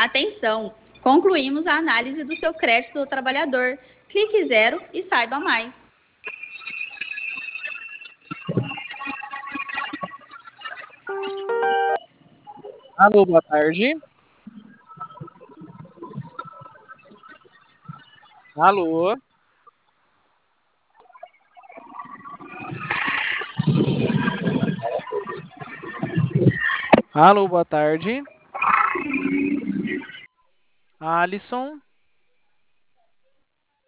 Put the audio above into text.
Atenção! Concluímos a análise do seu crédito do trabalhador. Clique zero e saiba mais. Alô, boa tarde. Alô. Alô, boa tarde. Alisson.